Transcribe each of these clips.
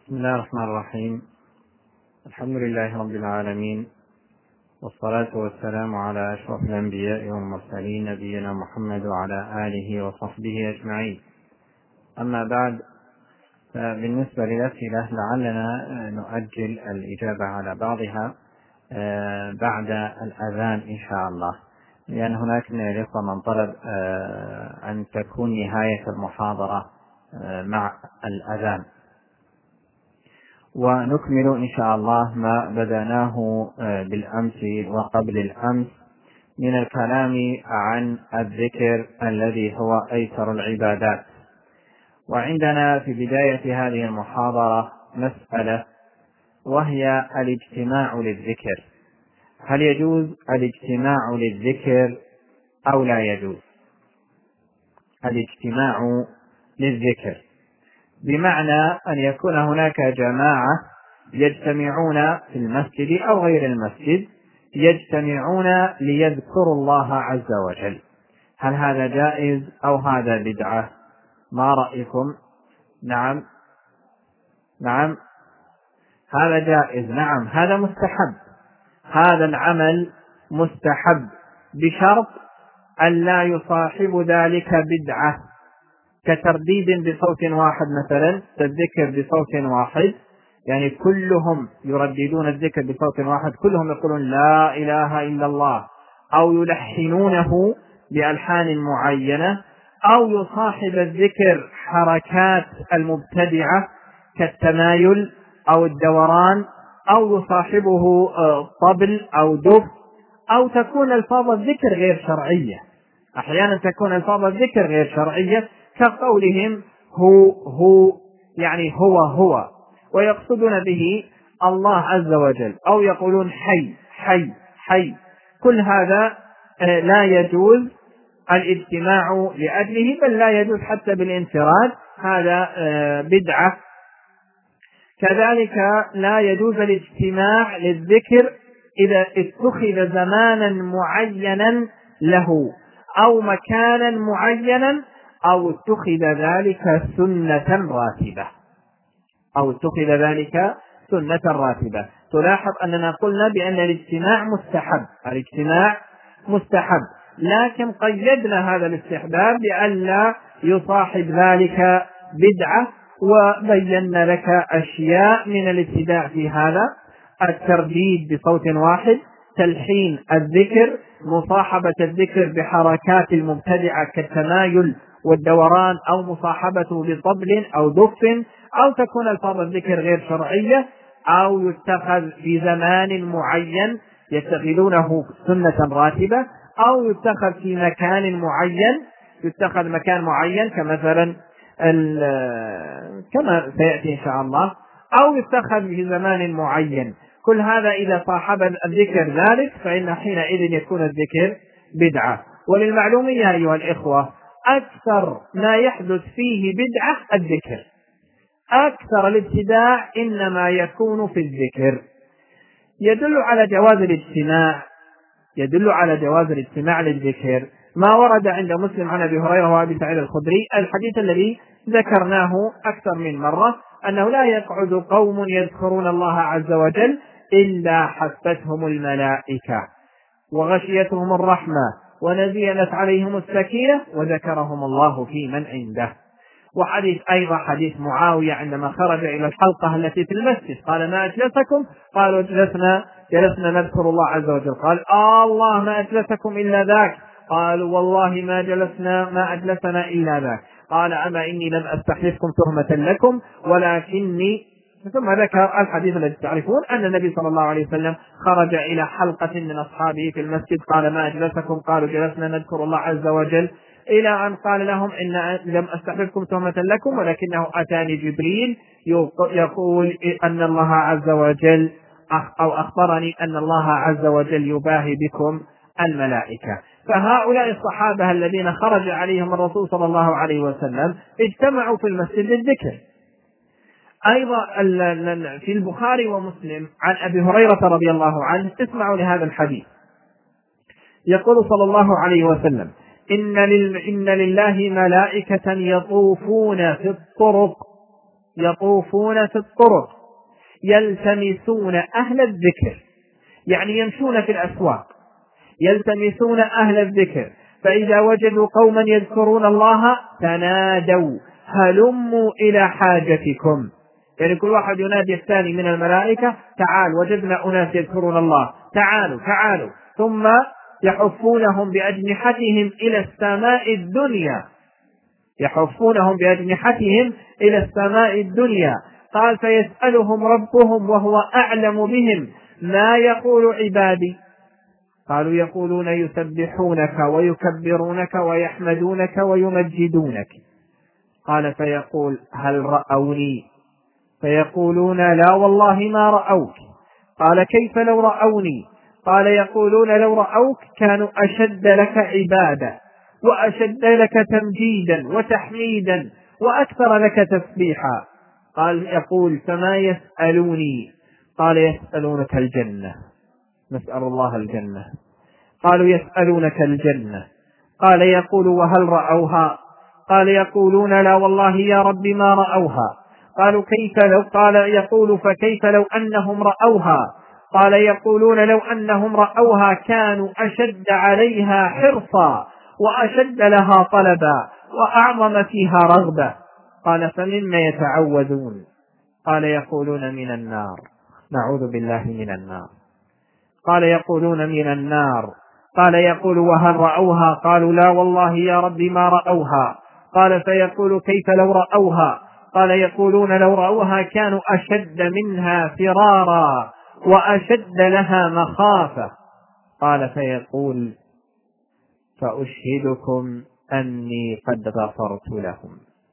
بسم الله الرحمن الرحيم. الحمد لله رب العالمين، والصلاة والسلام على أشرف الأنبياء والمرسلين نبينا محمد وعلى آله وصحبه أجمعين. أما بعد، فبالنسبة للأسئلة لعلنا نؤجل الإجابة على بعضها بعد الأذان إن شاء الله، لأن هناك من الإخوة من طلب أن تكون نهاية المحاضرة مع الأذان، ونكمل إن شاء الله ما بدأناه بالأمس وقبل الأمس من الكلام عن الذكر الذي هو أيسر العبادات. وعندنا في بداية هذه المحاضرة مسألة، وهي الاجتماع للذكر. هل يجوز الاجتماع للذكر أو لا يجوز؟ الاجتماع للذكر بمعنى أن يكون هناك جماعة يجتمعون في المسجد أو غير المسجد، يجتمعون ليذكروا الله عز وجل. هل هذا جائز أو هذا بدعة؟ ما رأيكم؟ نعم هذا جائز، نعم هذا مستحب، هذا العمل مستحب بشرط أن لا يصاحب ذلك بدعة، كترديد بصوت واحد مثلا، الذكر بصوت واحد، يعني كلهم يرددون الذكر بصوت واحد، كلهم يقولون لا إله إلا الله، أو يلحنونه بألحان معينة، أو يصاحب الذكر حركات المبتدعة كالتمايل أو الدوران، أو يصاحبه طبل أو دف، أو تكون ألفاظ الذكر غير شرعية. أحيانا تكون ألفاظ الذكر غير شرعية، كقولهم هو يعني هو، ويقصدون به الله عز وجل، أو يقولون حي حي حي. كل هذا لا يجوز الاجتماع لأجله، بل لا يجوز حتى بالانفراد، هذا بدعة. كذلك لا يجوز الاجتماع للذكر إذا اتخذ زمانا معينا له أو مكانا معينا، أو اتخذ ذلك سنة راتبة، تلاحظ أننا قلنا بأن الاجتماع مستحب، لكن قيدنا هذا الاستحباب بألا يصاحب ذلك بدعة، وبينا لك أشياء من الابتداع في هذا: الترديد بصوت واحد، تلحين الذكر، مصاحبة الذكر بحركات المبتدعة كالتمايل والدوران، أو مصاحبته بطبل أو دف، أو تكون ألفاظ الذكر غير شرعية، أو يتخذ في زمان معين يتخذونه سنة راتبة، أو يتخذ في مكان معين، مكان معين كمثلا كما سيأتي إن شاء الله، أو يتخذ في زمان معين. كل هذا إذا صاحب الذكر ذلك فإن حينئذ يكون الذكر بدعة. وللمعلوم يا أيها الإخوة، أكثر ما يحدث فيه بدعة الذكر، أكثر الابتداع إنما يكون في الذكر. يدل على جواز الاجتماع للذكر ما ورد عند مسلم عن أبي هريرة وأبي سعيد الخدري، الحديث الذي ذكرناه أكثر من مرة، أنه لا يقعد قوم يذكرون الله عز وجل إلا حفتهم الملائكة وغشيتهم الرحمة ونزلت عليهم السكينة وذكرهم الله في من عنده. وحديث أيضا حديث معاوية عندما خرج إلى الحلقة التي في المسجد، قال: ما أجلسكم؟ قالوا: جلسنا نذكر الله عز وجل. قال: الله ما أجلسكم إلا ذاك. قالوا: والله ما أجلسنا إلا ذاك. قال: أما إني لم أستحلفكم تهمة لكم ولكني. ثم ذكر الحديث الذي تعرفون أن النبي صلى الله عليه وسلم خرج إلى حلقة من أصحابه في المسجد، قال: ما أجلسكم؟ قالوا: جلسنا نذكر الله عز وجل، إلى أن قال لهم: إن لم أستحلفكم تهمة لكم ولكنه أتاني جبريل يقول أن الله عز وجل أو أخبرني أن الله عز وجل يباهي بكم الملائكة. فهؤلاء الصحابة الذين خرج عليهم الرسول صلى الله عليه وسلم اجتمعوا في المسجد للذكر. أيضا في البخاري ومسلم عن أبي هريرة رضي الله عنه، اسمعوا لهذا الحديث، يقول صلى الله عليه وسلم: إن لله ملائكة يطوفون في الطرق يطوفون في الطرق يلتمسون أهل الذكر، يعني يمشون في الأسواق يلتمسون أهل الذكر، فإذا وجدوا قوما يذكرون الله تنادوا هلموا إلى حاجتكم، يعني كل واحد ينادي الثاني من الملائكة تعال وجدنا أناس يذكرون الله، تعالوا تعالوا، ثم يحفونهم بأجنحتهم إلى السماء الدنيا، يحفونهم بأجنحتهم إلى السماء الدنيا. قال فيسألهم ربهم وهو أعلم بهم ما يقول عبادي، قالوا يقولون يسبحونك ويكبرونك ويحمدونك ويمجدونك. قال فيقول هل رأوني؟ فيقولون لا والله ما رأوك. قال كيف لو رأوني؟ قال يقولون لو رأوك كانوا أشد لك عبادة وأشد لك تمجيدا وتحميدا وأكثر لك تسبيحا. قال يقول فما يسألوني؟ قال يسألونك الجنة، نسأل الله الجنة. قالوا يسألونك الجنة. قال يقول وهل رأوها؟ قال يقولون لا والله يا رب ما رأوها. قالوا كيف لو؟ قال يقول فكيف لو أنهم رأوها؟ قال يقولون لو أنهم رأوها كانوا أشد عليها حرصا وأشد لها طلبا وأعظم فيها رغبة. قال فمما يتعوذون؟ قال يقولون من النار، نعوذ بالله من النار. قال يقولون من النار. قال يقول وهل رأوها؟ قالوا لا والله يا رب ما رأوها. قال فيقول كيف لو رأوها؟ قال يقولون لو رأوها كانوا أشد منها فرارا وأشد لها مخافة. قال فيقول فأشهدكم أني قد غفرت لهم،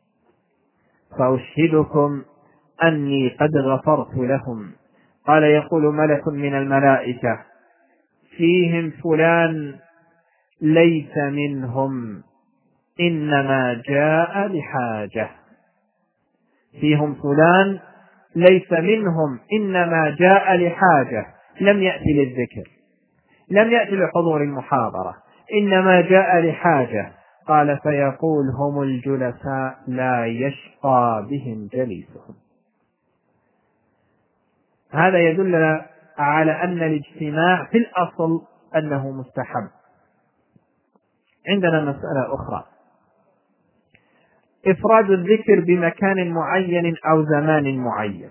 فأشهدكم أني قد غفرت لهم. قال يقول ملك من الملائكة فيهم فلان ليس منهم إنما جاء لحاجة، فيهم فلان ليس منهم إنما جاء لحاجة، لم يأتي للذكر، لم يأتي لحضور المحاضرة، إنما جاء لحاجة. قال فيقول هم الجلساء لا يشقى بهم جليسهم. هذا يدل على أن الاجتماع في الأصل أنه مستحب. عندنا مسألة أخرى، إفراد الذكر بمكان معين أو زمان معين.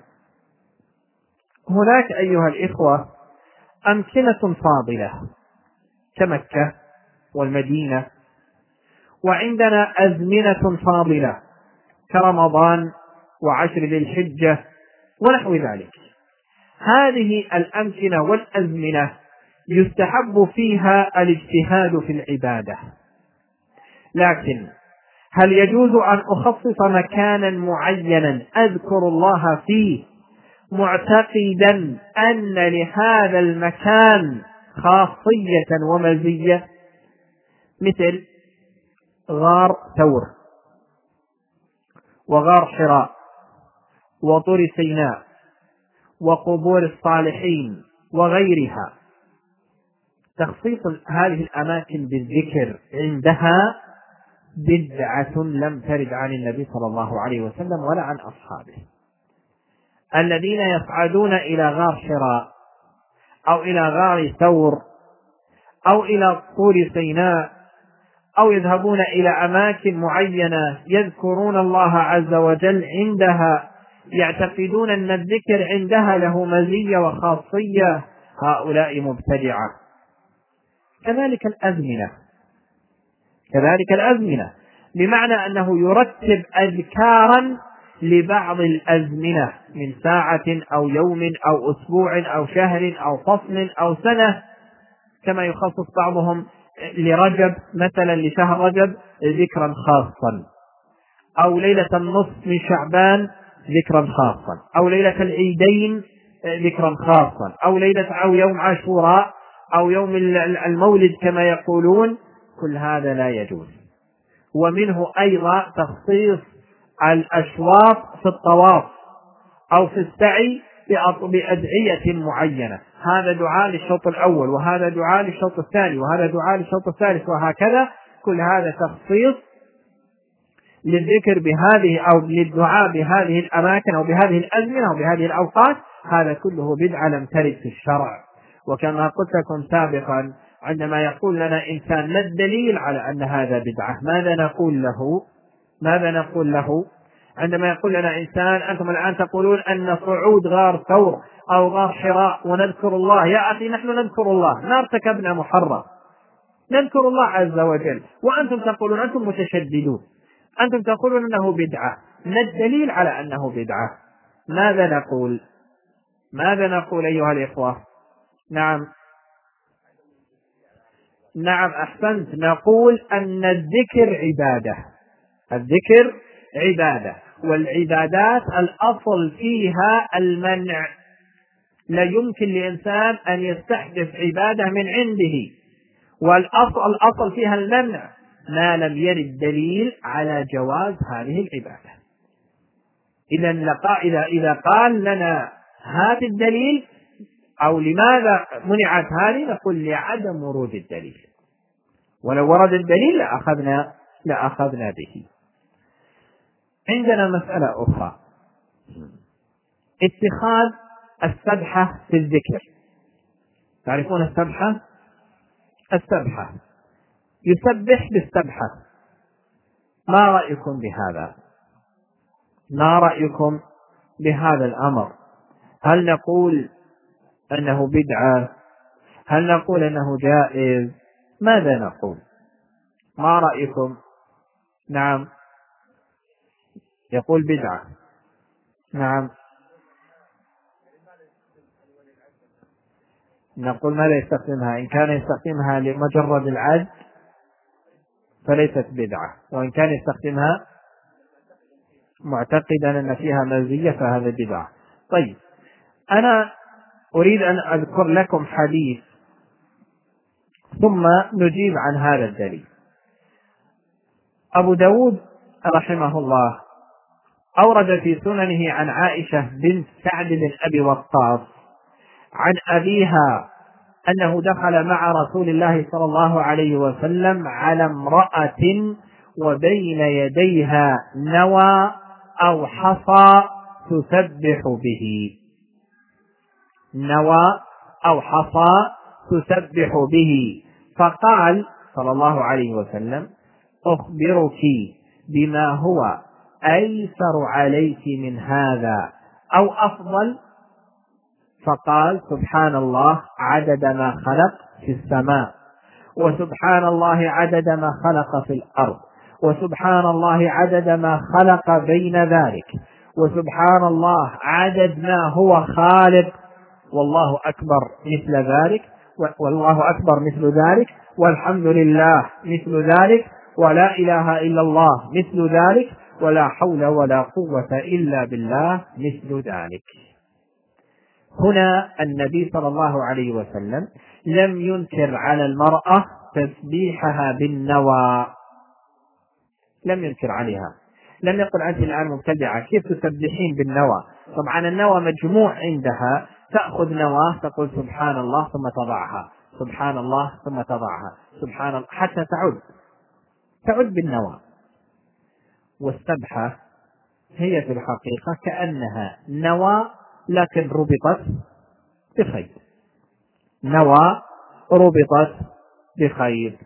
هناك أيها الإخوة أمكنة فاضلة كمكة والمدينة، وعندنا أزمنة فاضلة كرمضان وعشر ذي الحجة ونحو ذلك. هذه الأمكنة والأزمنة يستحب فيها الاجتهاد في العبادة، لكن هل يجوز أن أخصص مكانا معينا أذكر الله فيه معتقدا أن لهذا المكان خاصية ومزية، مثل غار ثور وغار حراء وطور سيناء وقبور الصالحين وغيرها؟ تخصيص هذه الأماكن بالذكر عندها بدعة لم ترد عن النبي صلى الله عليه وسلم ولا عن أصحابه. الذين يصعدون إلى غار حراء أو إلى غار ثور أو إلى طور سيناء أو يذهبون إلى أماكن معينة يذكرون الله عز وجل عندها، يعتقدون أن الذكر عندها له مزية وخاصية، هؤلاء مبتدعة. كذلك الأزمنة بمعنى أنه يرتب أذكارا لبعض الأزمنة من ساعة أو يوم أو أسبوع أو شهر أو فصل أو سنة، كما يخصص بعضهم لرجب مثلا لشهر رجب ذكرا خاصا، أو ليلة النصف من شعبان ذكرا خاصا، أو ليلة العيدين ذكرا خاصا، أو أو يوم عاشوراء أو يوم المولد كما يقولون. كل هذا لا يجوز. ومنه أيضا تخصيص الأشواط في الطواف أو في السعي بأدعية معينة، هذا دعاء للشوط الأول وهذا دعاء للشوط الثاني وهذا دعاء للشوط الثالث وهكذا. كل هذا تخصيص للذكر بهذه أو للدعاء بهذه الأماكن أو بهذه الأزمنة أو بهذه الأوقات، هذا كله بدعة لم ترد في الشرع. وكما قلت لكم سابقا، عندما يقول لنا إنسان ما الدليل على أن هذا بدعة، ماذا نقول له عندما يقول لنا إنسان أنتم الآن تقولون أن صعود غار ثور أو غار حراء ونذكر الله، يا أخي نحن نذكر الله، ما ارتكبنا محرم، نذكر الله عز وجل، وأنتم تقولون، أنتم متشددون، أنتم تقولون أنه بدعة، ما الدليل على أنه بدعة؟ ماذا نقول أيها الإخوة؟ نعم أحسنت، نقول أن الذكر عبادة، والعبادات الأصل فيها المنع، لا يمكن لإنسان أن يستحدث عبادة من عنده، والأصل فيها المنع ما لم يرد دليل على جواز هذه العبادة. إذا قال لنا هات الدليل أو لماذا منعت هذه، نقول لعدم ورود الدليل، ولو ورد الدليل لأخذنا به. عندنا مسألة أخرى، اتخاذ السبحة في الذكر. تعرفون السبحة يسبح بالسبحة، ما رأيكم بهذا الأمر؟ هل نقول أنه بدعة؟ هل نقول أنه جائز؟ ماذا نقول؟ ما رأيكم؟ نعم، يقول بدعة. نعم، نقول ماذا يستخدمها؟ إن كان يستخدمها لمجرد العد فليست بدعة، وإن كان يستخدمها معتقدا أن فيها مزية فهذا بدعة. طيب، أنا أريد أن أذكر لكم حديث ثم نجيب عن هذا الدليل. أبو داود رحمه الله أورد في سننه عن عائشة بنت سعد بن أبي وقاص عن أبيها أنه دخل مع رسول الله صلى الله عليه وسلم على امرأة وبين يديها نوى أو حصى تسبح به، فقال صلى الله عليه وسلم: أخبرك بما هو أيسر عليك من هذا أو أفضل؟ فقال: سبحان الله عدد ما خلق في السماء، وسبحان الله عدد ما خلق في الأرض، وسبحان الله عدد ما خلق بين ذلك، وسبحان الله عدد ما هو خالق، والله أكبر مثل ذلك، والحمد لله مثل ذلك، ولا إله إلا الله مثل ذلك، ولا حول ولا قوة إلا بالله مثل ذلك. هنا النبي صلى الله عليه وسلم لم ينكر على المرأة تسبيحها بالنوى، لم ينكر عليها، لم يقل أنت الآن مبتدعة كيف تسبحين بالنوى. طبعا النوى مجموع عندها، تأخذ نوى تقول سبحان الله ثم تضعها، سبحان الله ثم تضعها، سبحان الله حتى تعد بالنوى. والسبحة هي في الحقيقة كأنها نوى لكن ربطت بخير.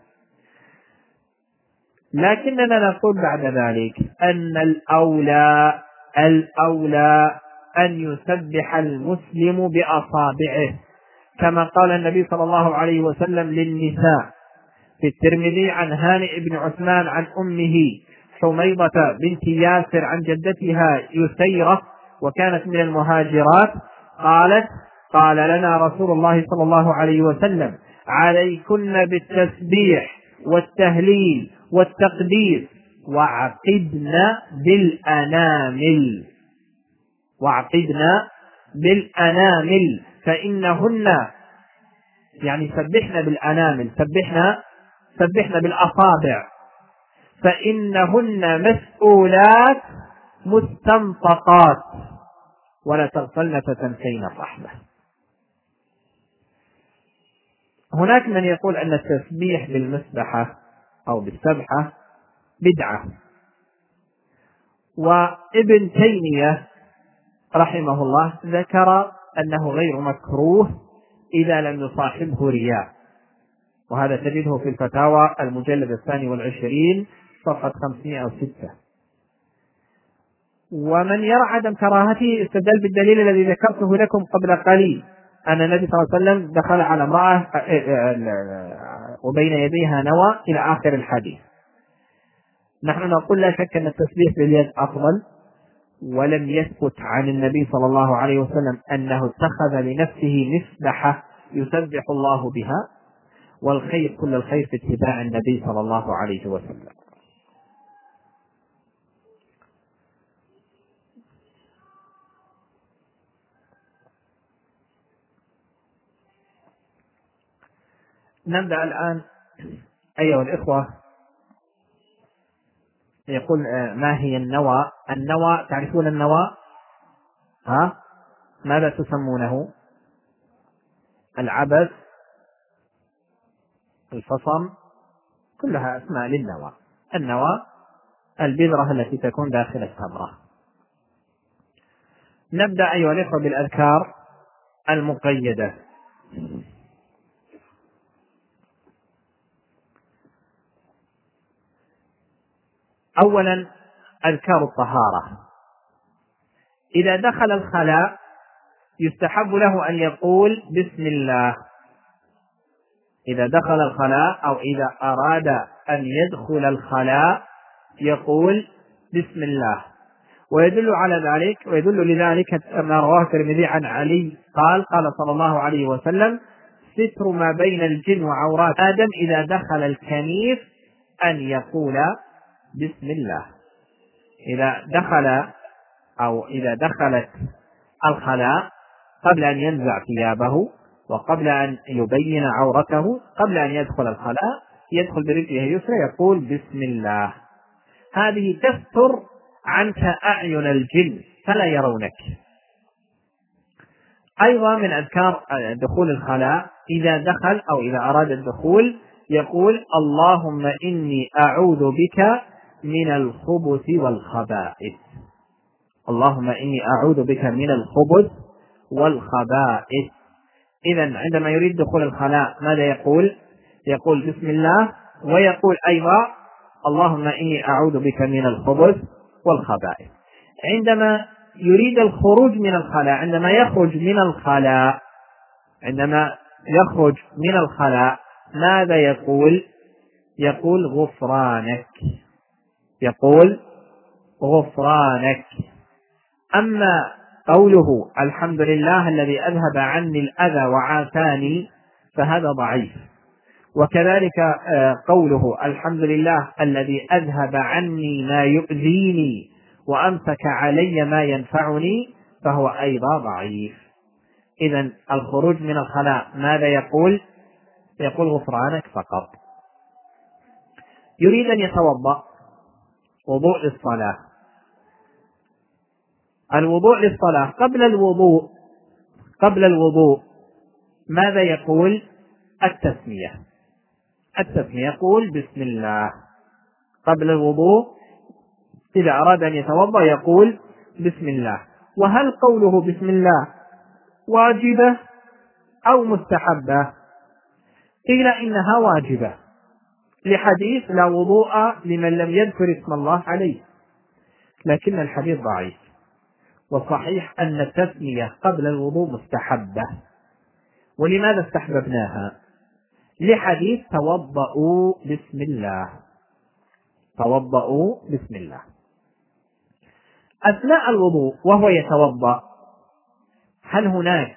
لكننا نقول بعد ذلك أن الأولى أن يسبح المسلم بأصابعه، كما قال النبي صلى الله عليه وسلم للنساء في الترمذي عن هانئ بن عثمان عن أمه حميضة بنت ياسر عن جدتها يسيرة وكانت من المهاجرات، قال لنا رسول الله صلى الله عليه وسلم: عليكن بالتسبيح والتهليل والتقديس وعقدنا بالأنامل فإنهن، يعني سبحنا بالأنامل، سبحنا بالأصابع، فإنهن مسؤولات مستنطقات ولا تغفلن فتنسين الرحمة. هناك من يقول أن التسبيح بالمسبحة أو بالسبحة بدعة، وابن تيمية رحمه الله ذكر أنه غير مكروه إذا لم يصاحبه رياء، وهذا تجده في الفتاوى المجلد 22 صفحة 506. ومن يرى عدم كراهته استدل بالدليل الذي ذكرته لكم قبل قليل، أن النبي صلى الله عليه وسلم دخل على امرأة وبين يديها نوى إلى آخر الحديث. نحن نقول لا شك أن التسبيح باليد أفضل، ولم يثبت عن النبي صلى الله عليه وسلم أنه اتخذ لنفسه مسبحة يسبح الله بها، والخير كل الخير في اتباع النبي صلى الله عليه وسلم. نبدأ الآن أيها الإخوة. يقول ما هي النوى؟ النوى تعرفون النوى؟ ماذا تسمونه؟ العبث، الفصم، كلها أسماء للنوى. النوى البذرة التي تكون داخل التمرة. نبدأ أيها الإخوة بالأذكار المقيدة. أولا أذكار الطهارة. إذا دخل الخلاء يستحب له أن يقول بسم الله. إذا دخل الخلاء أو إذا أراد أن يدخل الخلاء يقول بسم الله. ويدل لذلك ما رواه الترمذي عن علي قال صلى الله عليه وسلم: ستر ما بين الجن وعورات آدم إذا دخل الكنيف أن يقول بسم الله. إذا دخلت الخلاء قبل أن ينزع ثيابه وقبل أن يبين عورته، قبل أن يدخل الخلاء يدخل برجله اليسرى يقول بسم الله. هذه تستر عنك أعين الجن فلا يرونك. أيضا من أذكار دخول الخلاء إذا دخل أو إذا أراد الدخول يقول: اللهم إني أعوذ بك من الخبث والخبائث. اللهم إني أعوذ بك من الخبث والخبائث. إذن عندما يريد دخول الخلاء ماذا يقول؟ يقول بسم الله، ويقول أيضا اللهم إني أعوذ بك من الخبث والخبائث. عندما يريد الخروج من الخلاء، عندما يخرج من الخلاء ماذا يقول؟ يقول غفرانك. أما قوله الحمد لله الذي أذهب عني الأذى وعافاني فهذا ضعيف. وكذلك قوله الحمد لله الذي أذهب عني ما يؤذيني وأمسك علي ما ينفعني فهو أيضا ضعيف. إذن الخروج من الخلاء ماذا يقول؟ يقول غفرانك فقط. يريد أن يتوضأ وضوء للصلاة. الوضوء للصلاة قبل الوضوء ماذا يقول؟ التسمية. يقول بسم الله قبل الوضوء. إذا أراد أن يتوضأ يقول بسم الله. وهل قوله بسم الله واجبة أو مستحبة؟ قيل إنها واجبة لحديث لا وضوء لمن لم يذكر اسم الله عليه، لكن الحديث ضعيف. والصحيح أن التسمية قبل الوضوء مستحبة. ولماذا استحببناها؟ لحديث توضؤوا بسم الله. أثناء الوضوء وهو يتوضأ هل هناك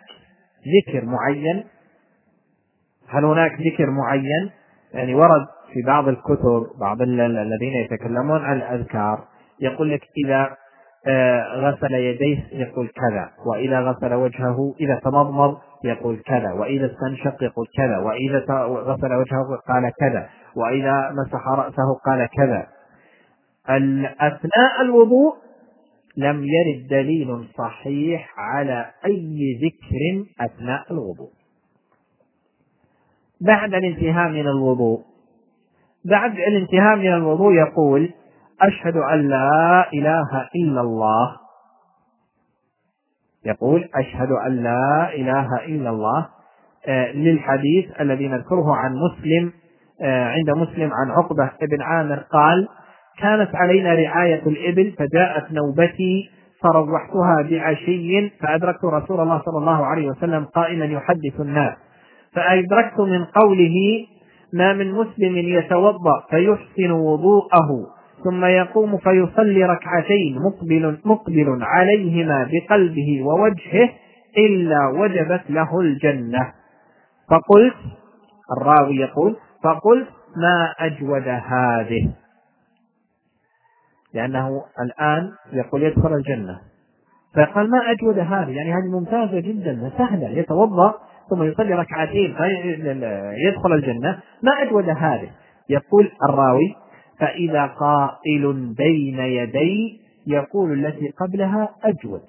ذكر معين؟ يعني ورد في بعض الكتب بعض الذين يتكلمون عن الأذكار يقول لك إذا غسل يديه يقول كذا، وإذا غسل وجهه إذا تمضمض يقول كذا، وإذا استنشق يقول كذا، وإذا غسل وجهه قال كذا، وإذا مسح رأسه قال كذا. أثناء الوضوء لم يرد دليل صحيح على أي ذكر أثناء الوضوء. بعد الانتهاء من الوضوء يقول أشهد أن لا إله إلا الله، يقول أشهد أن لا إله إلا الله، للحديث الذي نذكره عن مسلم، عند مسلم عن عقبة بن عامر قال: كانت علينا رعاية الإبل فجاءت نوبتي فروحتها بعشي فأدركت رسول الله صلى الله عليه وسلم قائما يحدث الناس، فأدركت من قوله: ما من مسلم يتوضأ فيحسن وضوءه ثم يقوم فيصلي ركعتين مقبل عليهما بقلبه ووجهه إلا وجبت له الجنة. فقلت، الراوي يقول: فقلت ما أجود هذه، لأنه الآن يقول يدخل الجنة، فقال ما أجود هذه، يعني هذه ممتازة جدا سهلة، يتوضأ ثم يصلي ركعتين يدخل الجنة، ما أجود هذه. يقول الراوي: فإذا قائل بين يدي يقول التي قبلها أجود.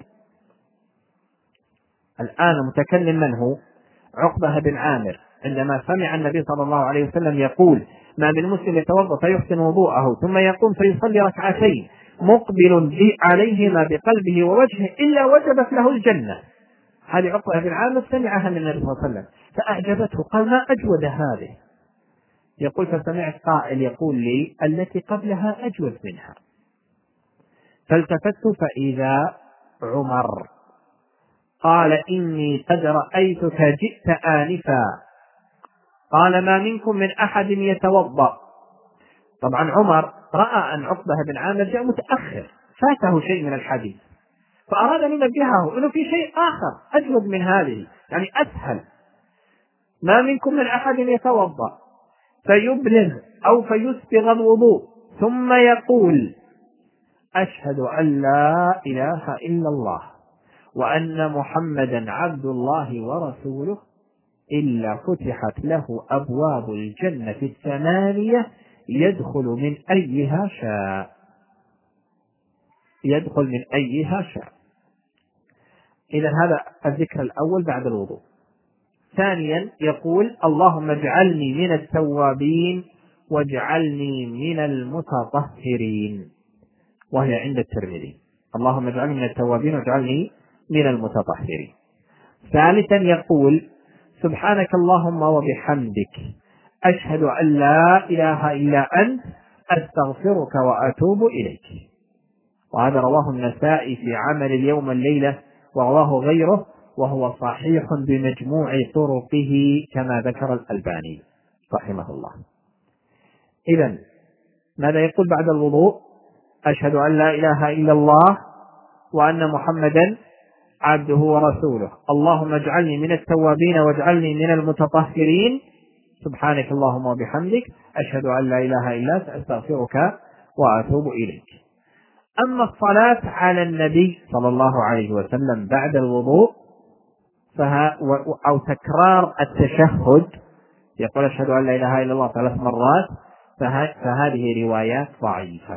الآن متكلم من هو؟ عقبة بن عامر، عندما سمع النبي صلى الله عليه وسلم يقول: ما من مسلم يتوضأ فيحسن وضوءه ثم يقوم فيصلي ركعتين مقبل عليهما بقلبه ووجهه إلا وجبت له الجنة. هذه عقبة بن عامر سمعها من النبي صلى الله عليه وسلم فأعجبته، قال: ما أجود هذه. يقول: فسمعت قائل يقول لي التي قبلها أجود منها، فالتفت فإذا عمر قال: إني قد رأيتك جئت آنفا. قال: ما منكم من أحد يتوضأ. طبعا عمر رأى أن عقبة بن عامر جاء متأخر، فاته شيء من الحديث، فأراد أن ينبهه أنه في شيء آخر أجود من هذه، يعني أسهل. ما منكم من أحد يتوضأ فيبلغ أو فيسبغ الوضوء ثم يقول: أشهد أن لا إله إلا الله وأن محمدا عبد الله ورسوله إلا فتحت له أبواب الجنة الثمانية يدخل من أيها شاء، يدخل من أيها شاء. إذا هذا الذكر الأول بعد الوضوء. ثانيا يقول: اللهم اجعلني من التوابين واجعلني من المتطهرين، وهي عند الترمذي: اللهم اجعلني من التوابين واجعلني من المتطهرين. ثالثا يقول: سبحانك اللهم وبحمدك أشهد أن لا إله إلا أنت أستغفرك وأتوب إليك. وهذا رواه النسائي في عمل اليوم الليلة ورواه غيره، وهو صحيح بمجموع طرقه كما ذكر الألباني رحمه الله. إذن ماذا يقول بعد الوضوء؟ أشهد أن لا إله إلا الله وأن محمدا عبده ورسوله، اللهم اجعلني من التوابين واجعلني من المتطهرين، سبحانك اللهم وبحمدك أشهد أن لا إله إلا أنت أستغفرك وأتوب إليك. أما الصلاة على النبي صلى الله عليه وسلم بعد الوضوء أو تكرار التشهد، يقول أشهد أن لا إله إلا الله 3 مرات، فهذه روايات ضعيفة.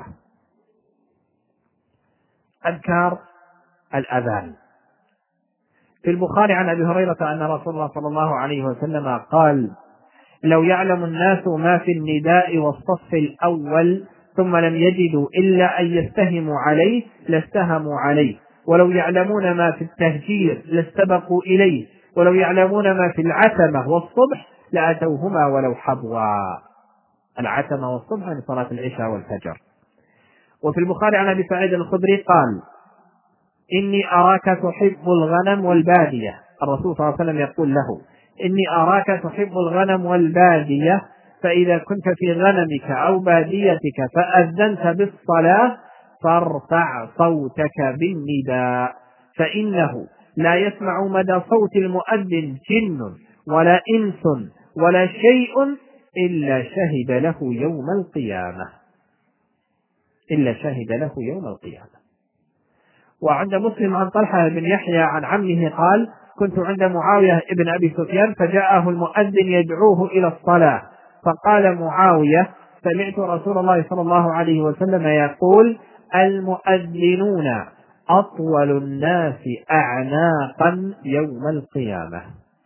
أذكار الأذان. في البخاري عن أبي هريرة أن رسول الله صلى الله عليه وسلم قال: لو يعلم الناس ما في النداء والصف الأول ثم لم يجدوا إلا أن يستهموا عليه لاستهموا عليه، ولو يعلمون ما في التهجير لاستبقوا إليه، ولو يعلمون ما في العتمة والصبح لأتوهما ولو حبوا. العتمة والصبح عن صلاة العشاء والفجر. وفي البخاري عن أبي سعيد الخدري قال: إني أراك تحب الغنم والبادية. الرسول صلى الله عليه وسلم يقول له: إني أراك تحب الغنم والبادية، فإذا كنت في غنمك أو باديتك فأذنت بالصلاة فارفع صوتك بالنداء، فإنه لا يسمع مدى صوت المؤذن جن ولا إنس ولا شيء إلا شهد له يوم القيامة، إلا شهد له يوم القيامة. وعند مسلم عن طلحة بن يحيى عن عمه قال: كنت عند معاوية ابن أبي سفيان فجاءه المؤذن يدعوه إلى الصلاة، فقال معاوية: سمعت رسول الله صلى الله عليه وسلم يقول: المؤذنون أطول الناس أعناقا يوم القيامة.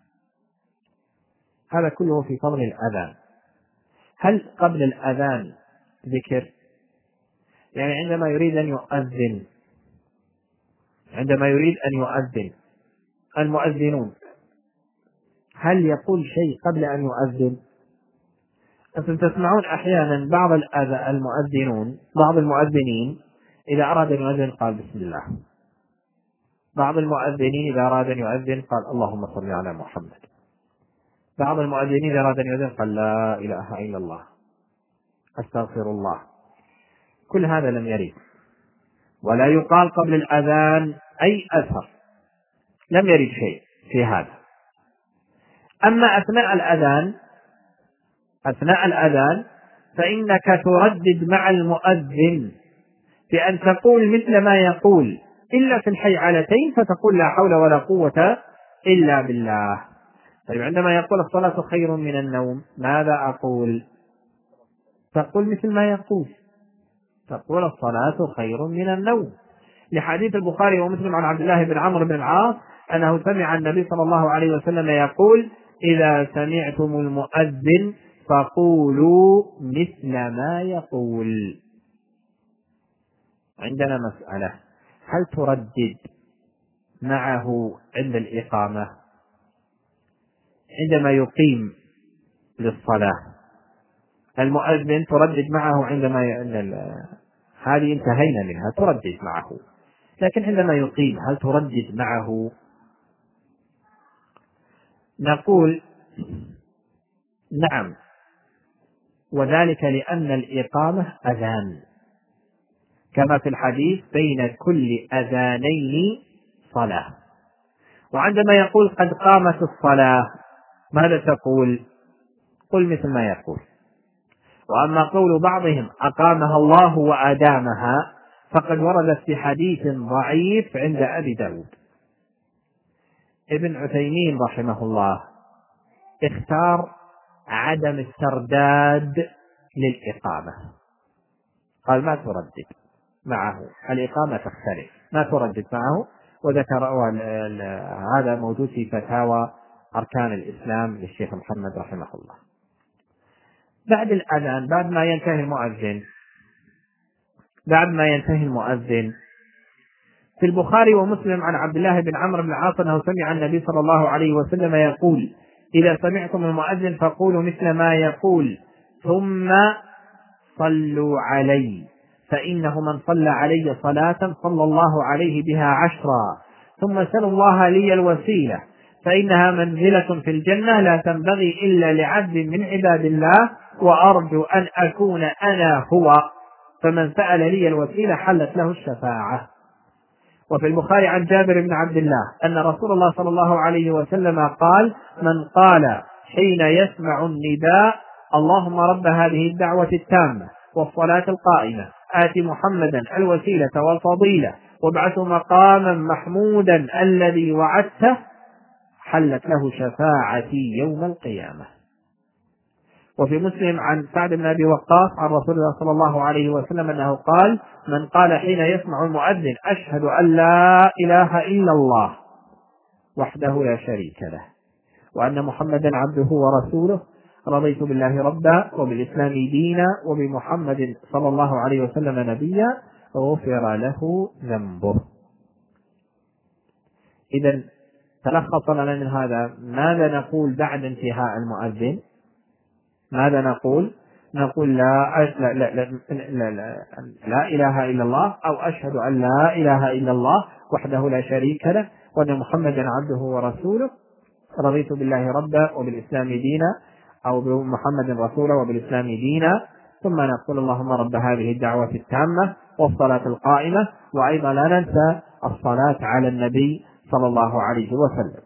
هذا كله في فضل الأذان. هل قبل الأذان ذكر؟ يعني عندما يريد أن يؤذن، المؤذنون هل يقول شيء قبل أن يؤذن؟ أنتم تسمعون أحيانا بعض المؤذنين إذا أراد أن يؤذن قال بسم الله، بعض المؤذنين إذا أراد أن يؤذن قال اللهم صل على محمد، بعض المؤذنين إذا أراد أن يؤذن قال لا إله إلا الله، أستغفر الله. كل هذا لم يرد، ولا يقال قبل الأذان أي أثر، لم يرد شيء في هذا. أما أثناء الأذان فإنك تردد مع المؤذن بأن تقول مثل ما يقول، إلا في الحيعلتين فتقول لا حول ولا قوة إلا بالله. طيب عندما يقول الصلاة خير من النوم ماذا أقول؟ تقول مثل ما يقول، تقول الصلاة خير من النوم، لحديث البخاري ومسلم عن عبد الله بن عمرو بن العاص أنه سمع النبي صلى الله عليه وسلم يقول إذا سمعتم المؤذن فقولوا مثل ما يقول. عندنا مسألة، هل تردد معه عند الإقامة عندما يقيم للصلاة؟ المؤذن تردد معه عندما هذه انتهينا منها، تردد معه، لكن عندما يقيم هل تردد معه؟ نقول نعم، وذلك لأن الإقامة أذان، كما في الحديث بين كل أذانين صلاة. وعندما يقول قد قامت الصلاة ماذا تقول؟ قل مثل ما يقول. وأما قول بعضهم أقامها الله وأدامها فقد وردت في حديث ضعيف عند أبي داود. ابن عثيمين رحمه الله اختار عدم الترداد للإقامة، قال ما تردد معه، الإقامة تختلف، ما تردد معه، وذكر هذا موجود في فتاوى أركان الإسلام للشيخ محمد رحمه الله. بعد الأذان، بعد ما ينتهي المؤذن في البخاري ومسلم عن عبد الله بن عمرو بن العاص أنه سمع النبي صلى الله عليه وسلم يقول إذا سمعتم المؤذن فقولوا مثل ما يقول ثم صلوا علي، فإنه من صلى علي صلاة صلى الله عليه بها 10، ثم سلوا الله لي الوسيلة فإنها منزلة في الجنة لا تنبغي إلا لعبد من عباد الله، وأرجو أن أكون أنا هو، فمن سأل لي الوسيلة حلت له الشفاعة. وفي البخاري عن جابر بن عبد الله أن رسول الله صلى الله عليه وسلم قال من قال حين يسمع النداء اللهم رب هذه الدعوة التامة والصلاة القائمة آت محمدا الوسيلة والفضيلة وابعثه مقاما محمودا الذي وعدته حلت له شفاعتي يوم القيامة. وفي مسلم عن سعد بن أبي وقاص عن رسول الله صلى الله عليه وسلم أنه قال من قال حين يسمع المؤذن أشهد أن لا إله إلا الله وحده لا شريك له وأن محمدا عبده ورسوله رضيت بالله ربا وبالإسلام دينا وبمحمد صلى الله عليه وسلم نبيا غفر له ذنبه. إذن تلخص لنا من هذا ماذا نقول بعد انتهاء المؤذن؟ ماذا نقول؟ نقول لا إله إلا الله، أو أشهد أن لا إله إلا الله وحده لا شريك له وأن محمدا عبده ورسوله رضيت بالله ربا وبالإسلام دينا، أو بمحمد رسوله وبالإسلام دينا، ثم نقول اللهم رب هذه الدعوة التامة والصلاة القائمة، وأيضا لا ننسى الصلاة على النبي صلى الله عليه وسلم.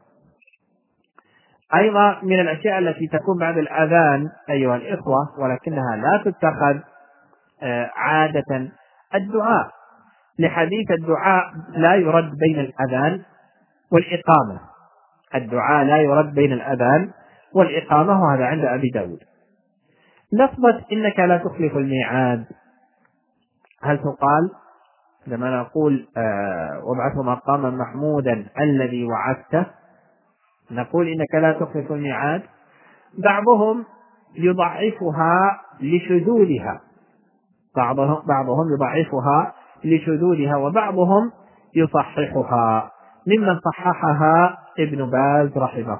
أيضا من الأشياء التي تكون بعد الأذان أيها الإخوة ولكنها لا تتخذ عادة الدعاء، لحديث الدعاء لا يرد بين الأذان والإقامة، الدعاء لا يرد بين الأذان والإقامة، وهذا عند أبي داود. لفظة إنك لا تخلف الميعاد هل تقال لما نقول وابعثه مقاما محمودا الذي وعدته؟ نقول إنك لا تخلف الميعاد. بعضهم يضعفها لشذوذها، بعضهم يضعفها لشذوذها وبعضهم يصححها، ممن صححها ابن باز رحمه الله.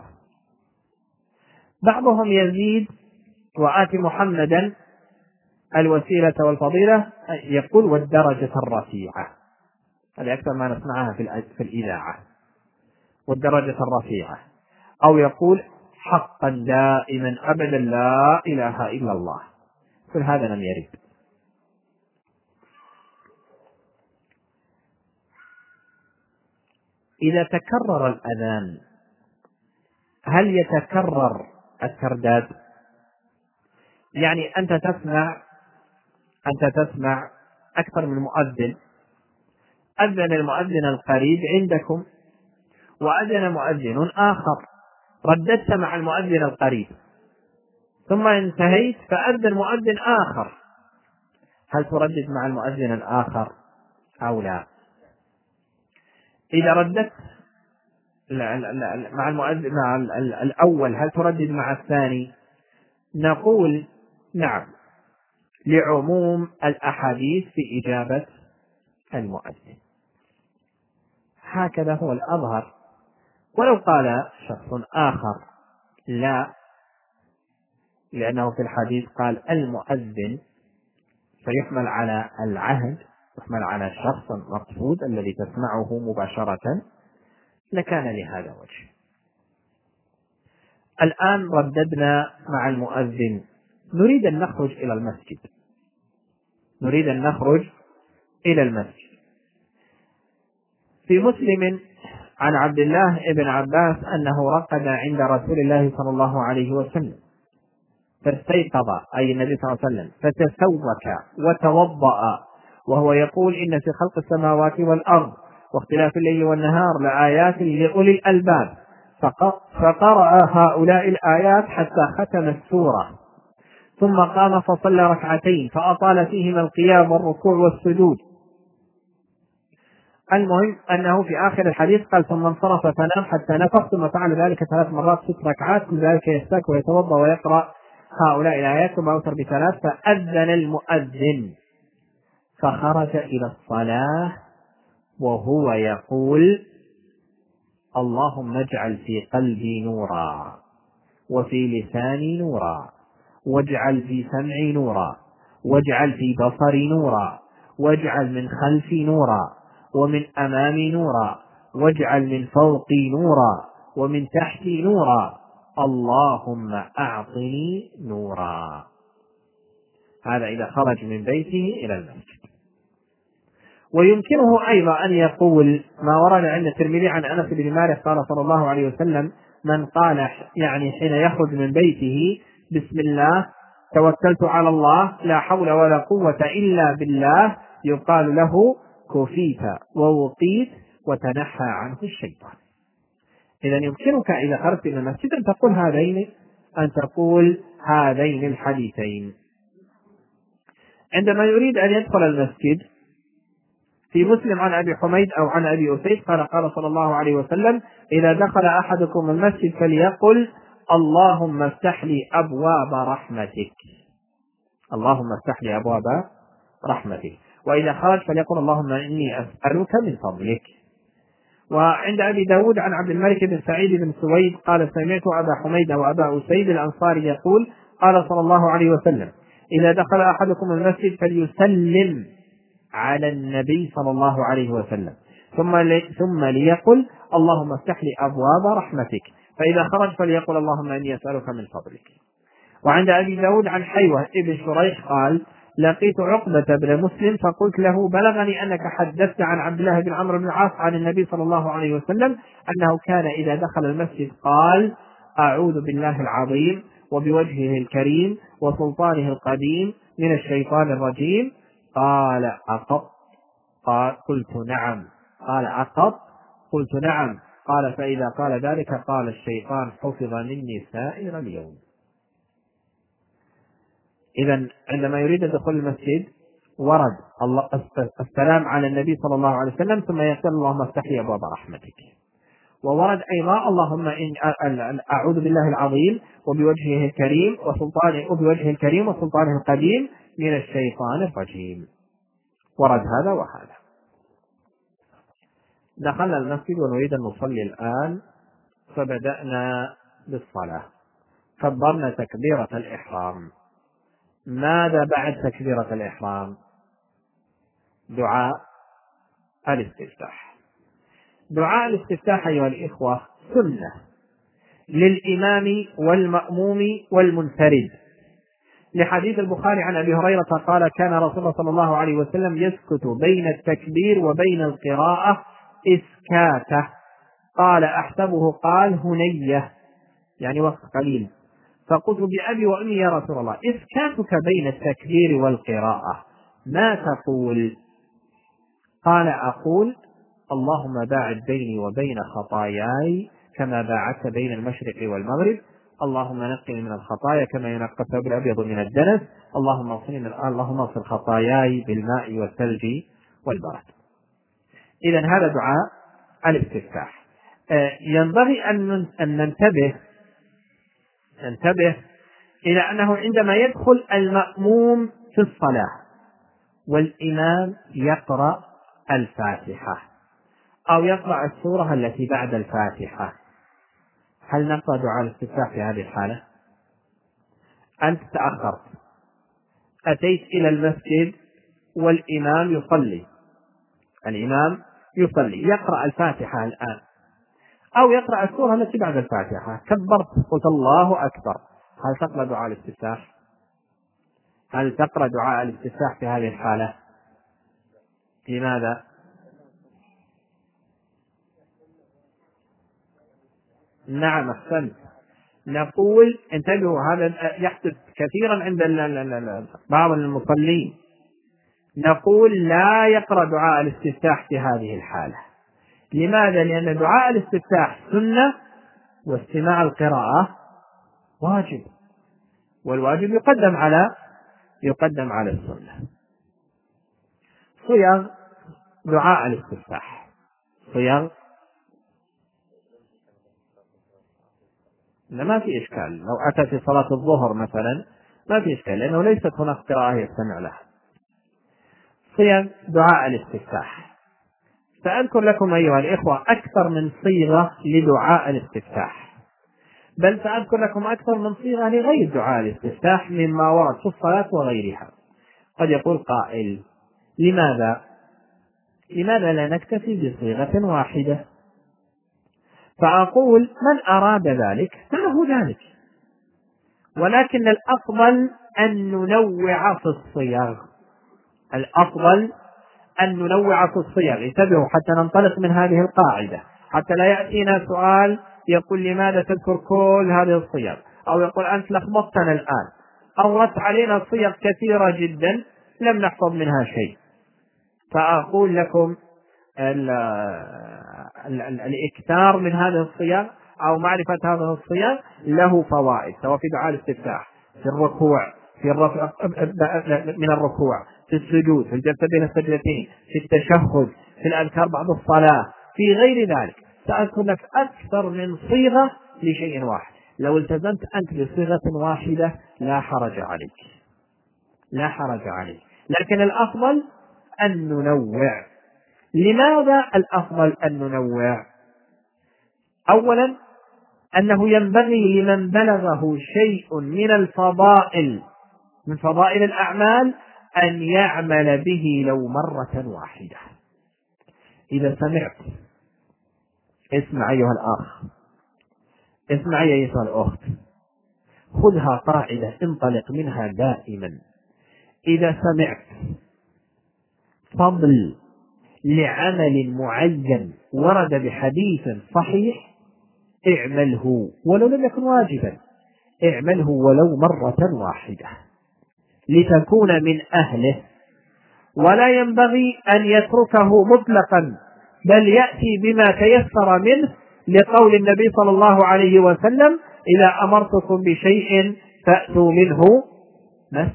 بعضهم يزيد وآت محمدا الوسيلة والفضيلة، يقول والدرجة الرفيعة، هذه أكثر ما نسمعها في الإذاعة، والدرجة الرفيعة، أو يقول حقا دائما أبدا لا إله إلا الله، كل هذا لم يرد. إذا تكرر الأذان هل يتكرر الترداد؟ يعني أنت تسمع أكثر من مؤذن، أذن المؤذن القريب عندكم وأذن مؤذن آخر، رددت مع المؤذن القريب، ثم انتهيت فأذن مؤذن آخر، هل تردد مع المؤذن الآخر أو لا؟ إذا رددت مع المؤذن مع الأول هل تردد مع الثاني؟ نقول نعم، لعموم الأحاديث في إجابة المؤذن، هكذا هو الأظهر. ولو قال شخص آخر لا، لأنه في الحديث قال المؤذن، فيحمل على العهد، يحمل على الشخص المقصود الذي تسمعه مباشرة، لكان لهذا وجه. الآن رددنا مع المؤذن، نريد أن نخرج إلى المسجد. في مسلم عن عبد الله بن عباس أنه رقد عند رسول الله صلى الله عليه وسلم فاستيقظ، أي النبي صلى الله عليه وسلم، فتسوك وتوضأ وهو يقول إن في خلق السماوات والأرض واختلاف الليل والنهار لآيات لأولي الألباب، فقرأ هؤلاء الآيات حتى ختم السورة، ثم قام فصلى ركعتين فأطال فيهما القيام والركوع والسجود. المهم أنه في آخر الحديث قال ثم انصرف فنام حتى نفخ، ثم فعل ذلك 3 مرات 6 ركعات، كل ذلك يستاك ويتوضأ ويقرأ هؤلاء الآيات ثم أوتر ب3، فأذن المؤذن فخرج إلى الصلاة وهو يقول اللهم اجعل في قلبي نورا وفي لساني نورا واجعل في سمعي نورا واجعل في بصري نورا واجعل من خلفي نورا ومن أمامي نورا واجعل من فوقي نورا ومن تحتي نورا، اللهم أعطني نورا. هذا إذا خرج من بيته إلى المسجد. ويمكنه أيضا أن يقول ما ورد عند الترمذي عن أنس بن مالك قال صلى الله عليه وسلم من قال يعني حين يخرج من بيته بسم الله توكلت على الله لا حول ولا قوة إلا بالله، يقال له كفيت ووقيت وتنحى عنه الشيطان. إذا يمكنك إذا خرجت إلى المسجد أن تقول هذين الحديثين. عندما يريد أن يدخل المسجد في مسلم عن أبي حميد أو عن أبي أسيد قال صلى الله عليه وسلم إذا دخل أحدكم المسجد فليقل اللهم افتح لي أبواب رحمتك، اللهم افتح لي أبواب رحمتك. وإذا خرج فليقل اللهم إني أسألك من فضلك. وعند أبي داود عن عبد الملك بن سعيد بن سويد قال سمعت أبا حميد وأبا أسيد الأنصاري يقول قال صلى الله عليه وسلم إذا دخل أحدكم المسجد فليسلم على النبي صلى الله عليه وسلم ثم ليقل اللهم افتح لي أبواب رحمتك، فإذا خرج فليقل اللهم إني أسألك من فضلك. وعند أبي داود عن حيوة ابن شريح قال لقيت عقبة بن مسلم فقلت له بلغني أنك حدثت عن عبد الله بن عمرو بن العاص عن النبي صلى الله عليه وسلم أنه كان إذا دخل المسجد قال أعوذ بالله العظيم وبوجهه الكريم وسلطانه القديم من الشيطان الرجيم. قال أقط؟ قلت نعم. قال أقط؟ قلت نعم. قال فإذا قال ذلك قال الشيطان حفظ مني سائر اليوم. إذا عندما يريد دخول المسجد ورد السلام على النبي صلى الله عليه وسلم ثم يقول اللهم افتح لي أبواب رحمتك. وورد أيضا اللهم أعوذ بالله العظيم وبوجهه الكريم وسلطانه القديم من الشيطان الرجيم. ورد هذا وهذا. دخلنا المسجد ونريد أن نصلي الآن، فبدأنا بالصلاة، كبرنا تكبيرة الإحرام. ماذا بعد تكبيرة الإحرام؟ دعاء الاستفتاح. دعاء الاستفتاح أيها الإخوة سنة للإمام والمأموم والمنفرد، لحديث البخاري عن أبي هريرة قال: كان رسول الله صلى الله عليه وسلم يسكت بين التكبير وبين القراءة إسكاته. قال: أحسبه قال هنية، يعني وقت قليل. فقلت بأبي وأمي يا رسول الله، إسكاتك بين التكبير والقراءة ما تقول؟ قال: أقول: اللهم باعد بيني وبين خطاياي كما باعدت بين المشرق والمغرب، اللهم نقني من الخطايا كما ينقى الثوب الأبيض من الدنس، اللهم اغسل خطاياي بالماء والثلج والبرد. إذن هذا دعاء الاستفتاح. ينبغي أن ننتبه إلى أنه عندما يدخل المأموم في الصلاة والإمام يقرأ الفاتحة أو يقرأ السورة التي بعد الفاتحة، هل نقرأ دعاء الاستفتاح في هذه الحالة؟ أنت تأخرت، أتيت إلى المسجد والإمام يصلي، يقرأ الفاتحة الآن أو يقرأ السورة التي بعد الفاتحة، كبرت قلت الله أكبر، هل تقرأ دعاء الاستفتاح؟ هل تقرأ دعاء الاستفتاح في هذه الحالة؟ لماذا؟ نعم أحسنت. نقول انتبهوا، هذا يحدث كثيرا عند بعض المصلين، نقول لا يقرأ دعاء الاستفتاح في هذه الحالة. لماذا؟ لأن دعاء الاستفتاح سنة واستماع القراءة واجب، والواجب يقدم على السنة. صيغ دعاء الاستفتاح، صيغ ما في إشكال، لو أتى في صلاة الظهر مثلا ما في إشكال، لأنه ليست هناك قراءة يستمع لها. صيغ دعاء الاستفتاح، سأذكر لكم أيها الإخوة أكثر من صيغة لدعاء الاستفتاح، بل سأذكر لكم أكثر من صيغة لغير دعاء الاستفتاح مما ورد في الصلاة وغيرها. قد يقول قائل: لماذا لا نكتفي بصيغة واحدة؟ فأقول: من أراد ذلك فله ذلك، ولكن الأفضل أن ننوع في الصيغ. انتبهوا حتى ننطلق من هذه القاعدة، حتى لا يأتينا سؤال يقول: لماذا تذكر كل هذه الصيغ؟ أو يقول: أنت لخبطتنا الآن، أوردت علينا صيغ كثيرة جدا لم نحفظ منها شيء. فأقول لكم الإكثار من هذه الصيغ أو معرفة هذه الصيغ له فوائد، سواء في دعاء الاستفتاح، في الركوع، في الرفع من الركوع، في السجود، في الجلسة بين السجدتين، في التشهد، في الأذكار بعد الصلاة، في غير ذلك. سأذكر لك أكثر من صيغة لشيء واحد. لو التزمت أنت بصيغة واحدة لا حرج عليك، لكن الأفضل أن ننوع. لماذا الأفضل أن ننوع؟ أولا أنه ينبغي لمن بلغه شيء من فضائل الأعمال أن يعمل به لو مرة واحدة. إذا سمعت، اسمع أيها الأخ، اسمعي أيها الأخت، خذها قاعدة، انطلق منها دائما. إذا سمعت فضل لعمل معين ورد بحديث صحيح اعمله ولو لم يكن واجبا، اعمله ولو مرة واحدة لتكون من أهله، ولا ينبغي أن يتركه مطلقا، بل يأتي بما تيسر منه، لقول النبي صلى الله عليه وسلم: إذا أمرتكم بشيء فأتوا منه ما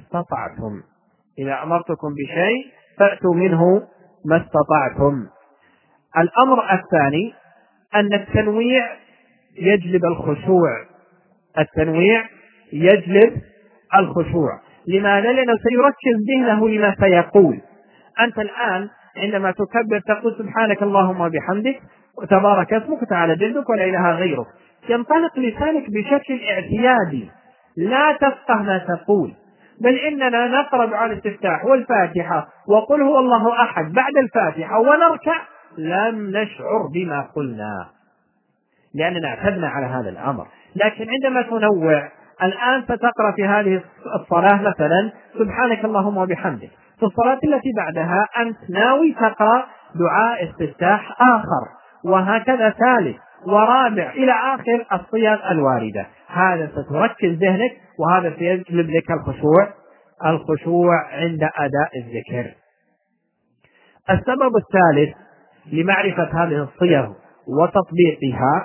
استطعتم. الأمر الثاني أن التنويع يجلب الخشوع، لماذا؟ لأنه سيركز ذهنه لما سيقول. أنت الآن عندما تكبر تقول سبحانك اللهم وبحمدك وتبارك اسمك وتعالى جدك ولا إله غيرك، ينطلق لسانك بشكل اعتيادي، لا تفقه ما تقول، بل إننا نقرأ دعاء الاستفتاح والفاتحة وقل هو الله أحد بعد الفاتحة ونركع لم نشعر بما قلنا لأننا اعتدنا على هذا الأمر. لكن عندما تنوع، الآن ستقرأ في هذه الصلاة مثلا سبحانك اللهم وبحمدك، في الصلاة التي بعدها أنت ناوي تقرأ دعاء استفتاح آخر، وهكذا ثالث ورابع إلى آخر الصيغ الواردة. هذا ستركز ذهنك، وهذا سيجلب لك الخشوع عند أداء الذكر. السبب الثالث لمعرفة هذه الصيغ وتطبيقها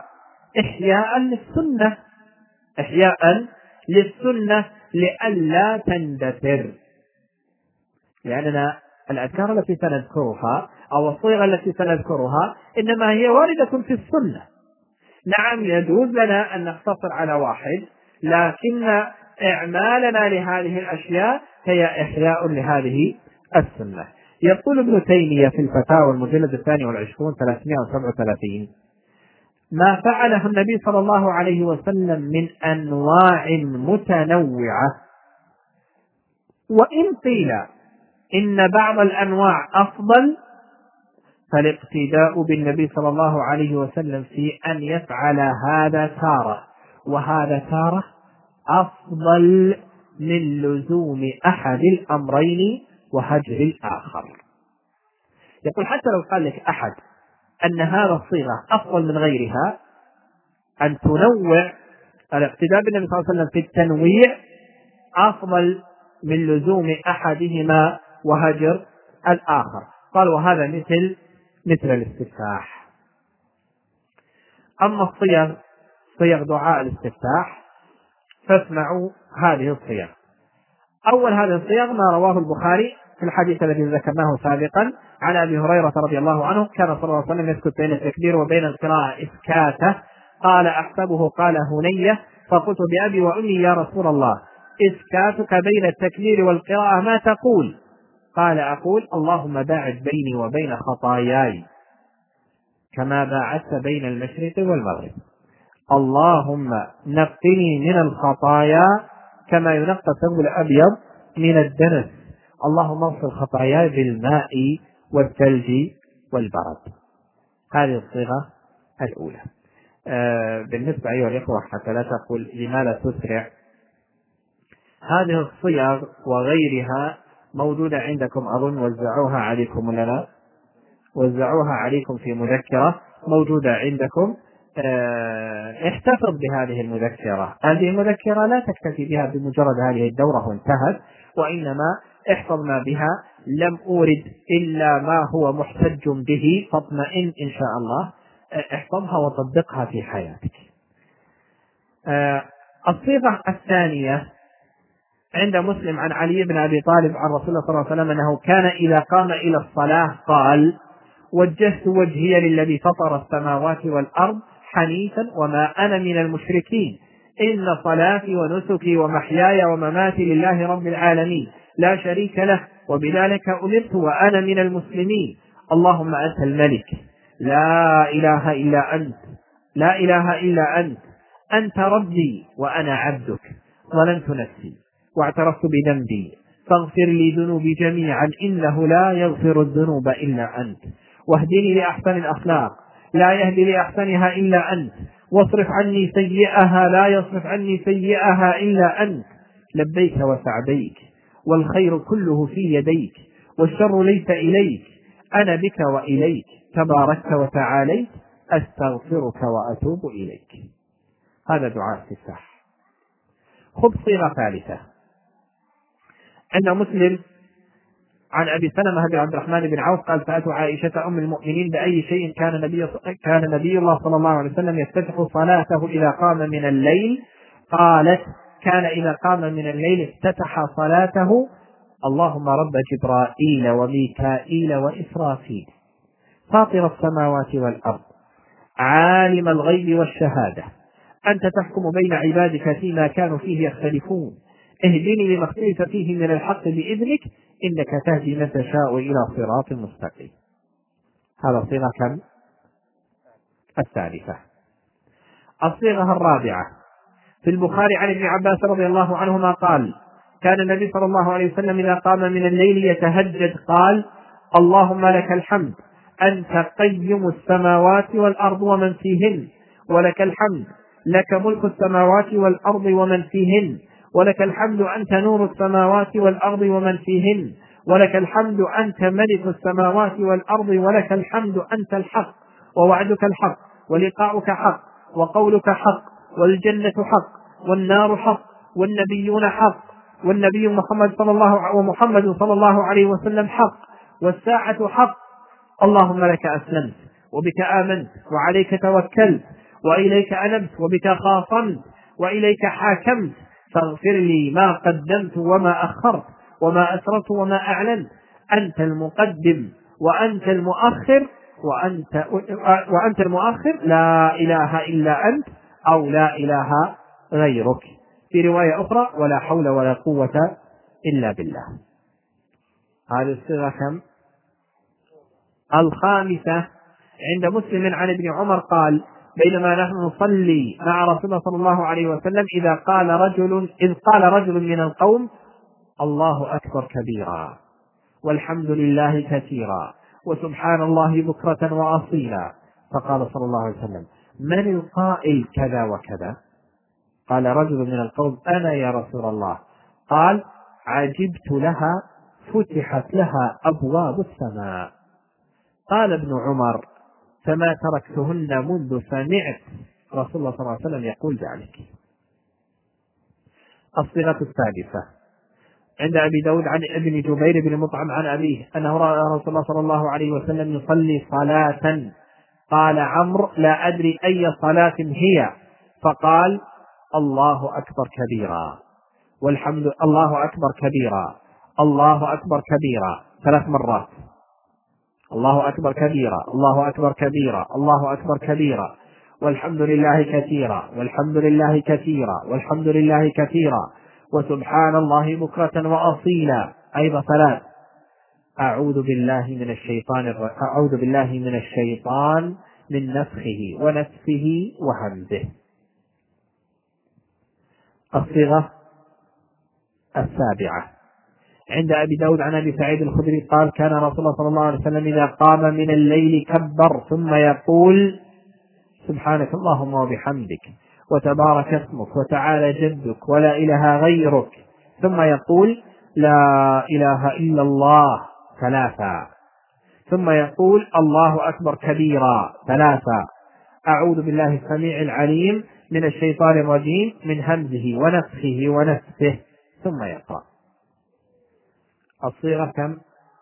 إحياء للسنة لئلا تندثر، لأننا الأذكار التي سنذكرها أو الصيغ التي سنذكرها إنما هي واردة في السنة. نعم يجوز لنا أن نقتصر على واحد، لكن إعمالنا لهذه الأشياء هي إحياء لهذه السنة. يقول ابن تيمية في الفتاوى المجلد 22 337: ما فعله النبي صلى الله عليه وسلم من أنواع متنوعة، وإن قيل إن بعض الأنواع أفضل، فالاقتداء بالنبي صلى الله عليه وسلم في أن يفعل هذا تارة وهذا تارة أفضل من لزوم أحد الأمرين وهجر الآخر. يقول حتى لو قال لك أحد أن هذا الصيغة أفضل من غيرها، أن تنوع الاقتداء بالنبي صلى الله عليه وسلم في التنويع أفضل من لزوم أحدهما وهجر الآخر. قال وهذا مثل الاستفتاح. أما صيغ دعاء الاستفتاح فاسمعوا هذه الصيغ. أول هذه الصيغ ما رواه البخاري في الحديث الذي ذكرناه سابقا عن أبي هريرة رضي الله عنه: كان صلى الله عليه وسلم يسكت بين التكبير وبين القراءة إسكاته، قال أحسبه قال هنية، فقلت بأبي وأمي يا رسول الله إسكاتك بين التكبير والقراءة ما تقول؟ قال أقول اللهم باعد بيني وبين خطاياي كما باعدت بين المشرق والمغرب، اللهم نقني من الخطايا كما ينقى الثوب الأبيض من الدنس، اللهم اغسل خطاياي بالماء والثلج والبرد. هذه الصيغة الأولى. بالنسبة أيها الإخوة حتى لا تقول لماذا تسرع، هذه الصيغ وغيرها موجودة عندكم أظن، وزعوها عليكم لنا، وزعوها عليكم في مذكرة موجودة عندكم. احتفظ بهذه المذكرة. هذه المذكرة لا تكتفي بها بمجرد هذه الدورة وانتهت، وإنما احفظ ما بها. لم أورد إلا ما هو محتج به، فاطمئن إن شاء الله، احفظها وطبقها في حياتك. الصيغة الثانية عند مسلم عن علي بن أبي طالب عن رسول الله صلى الله عليه وسلم أنه كان إذا قام إلى الصلاة قال: وجهت وجهي للذي فطر السماوات والأرض حنيفا وما أنا من المشركين، إن صلاتي ونسكي ومحياي ومماتي لله رب العالمين لا شريك له وبذلك أمرت وأنا من المسلمين، اللهم أنت الملك لا إله إلا أنت، لا إله إلا أنت، أنت ربي وأنا عبدك، ظلمت نفسي واعترفت بذنبي فاغفر لي ذنوبي جميعا إنه لا يغفر الذنوب إلا أنت، واهدني لأحسن الأخلاق لا يهدي لأحسنها إلا أنت، واصرف عني سيئها لا يصرف عني سيئها إلا أنت، لبيك وسعديك والخير كله في يديك والشر ليس إليك، أنا بك وإليك تباركت وتعاليت، أستغفرك وأتوب إليك. هذا دعاء استفتاح. خذ صيغة ثالثة عند مسلم عن أبي سلمة بن عبد الرحمن بن عوف قال: سألت عائشة أم المؤمنين بأي شيء كان نبي الله صلى الله عليه وسلم يفتتح صلاته إذا قام من الليل؟ قالت: كان إذا قام من الليل افتتح صلاته اللهم رب جبرائيل وميكائيل وإسرافيل فاطر السماوات والأرض عالم الغيب والشهادة أنت تحكم بين عبادك فيما كانوا فيه يختلفون اهدني لما اختلف فيه من الحق بإذنك إنك تهدي من تشاء إلى صراط مستقيم. هذا صيغة كم؟ الثالثة. الصيغة الرابعة في البخاري عن ابن عباس رضي الله عنهما قال كان النبي صلى الله عليه وسلم إذا قام من الليل يتهجد قال اللهم لك الحمد أنت قيم السماوات والأرض ومن فيهن، ولك الحمد لك ملك السماوات والأرض ومن فيهن، ولك الحمد أنت نور السماوات والأرض ومن فيهن، ولك الحمد أنت ملك السماوات والأرض، ولك الحمد أنت الحق ووعدك الحق ولقاؤك حق وقولك حق والجنة حق والنار حق والنبيون حق والنبي محمد صلى الله عليه وسلم حق والساعة حق. اللهم لك أسلمت وبك آمنت وعليك توكلت وإليك أنبت وبك خاصمت وإليك حاكمت، فاغفر لي ما قدمت وما أخرت وما أسررت وما أعلنت، أنت المقدم وأنت المؤخر وأنت المؤخر لا إله إلا أنت أو لا إله غيرك. في رواية أخرى ولا حول ولا قوة إلا بالله. هذه الصيغة كم؟ الخامسة عند مسلم عن ابن عمر قال بينما نحن نصلي مع رسول الله صلى الله عليه وسلم إذ قال رجل من القوم الله أكبر كبيرا والحمد لله كثيرا وسبحان الله بكرة وأصيلا، فقال صلى الله عليه وسلم من القائل كذا وكذا؟ قال رجل من القوم أنا يا رسول الله. قال عجبت لها فتحت لها أبواب السماء. قال ابن عمر فما تركتهن منذ سمعت رسول الله صلى الله عليه وسلم يقول ذلك. الصيغة السادسة عند أبي داود عن ابن جبير بن مطعم عن أبيه أنه رأى رسول الله صلى الله عليه وسلم يصلي صلاة، قال عمرو لا أدري أي صلاة هي، فقال الله أكبر كبيرا والحمد الله أكبر كبيرا الله أكبر كبيرا 3 مرات، الله أكبر كبيرا الله أكبر كبيرا الله أكبر كبيرا والحمد لله كثيرا والحمد لله كثيرا والحمد لله كثيرا وسبحان الله بكرة وأصيلا أيضا 3. أعوذ بالله من الشيطان من نفخه ونفسه وهمزه. الصيغة السابعة عند أبي داود عن أبي سعيد الخدري قال كان رسول الله صلى الله عليه وسلم إذا قام من الليل كبر ثم يقول سبحانك اللهم وبحمدك وتبارك اسمك وتعالى جدك ولا إله غيرك، ثم يقول لا إله إلا الله 3، ثم يقول الله أكبر كبيرا 3، أعوذ بالله السميع العليم من الشيطان الرجيم من همزه ونفخه ونفسه، ثم يقرأ. الصيغة كم؟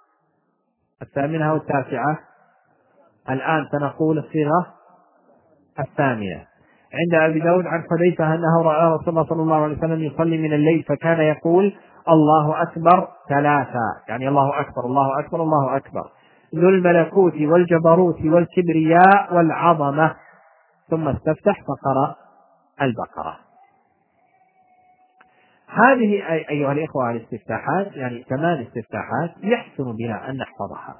8 و9. الآن سنقول الصيغة 8. عند أبي داود عن حذيفة أنه رأى رسول الله صلى الله عليه وسلم يصلي من الليل فكان يقول الله أكبر 3، يعني الله أكبر الله أكبر الله أكبر ذو الملكوت والجبروت والكبرياء والعظمة، ثم استفتح فقرأ البقرة. هذه أيها الإخوة الاستفتاحات يعني 8 استفتاحات يحسن بنا أن نحفظها.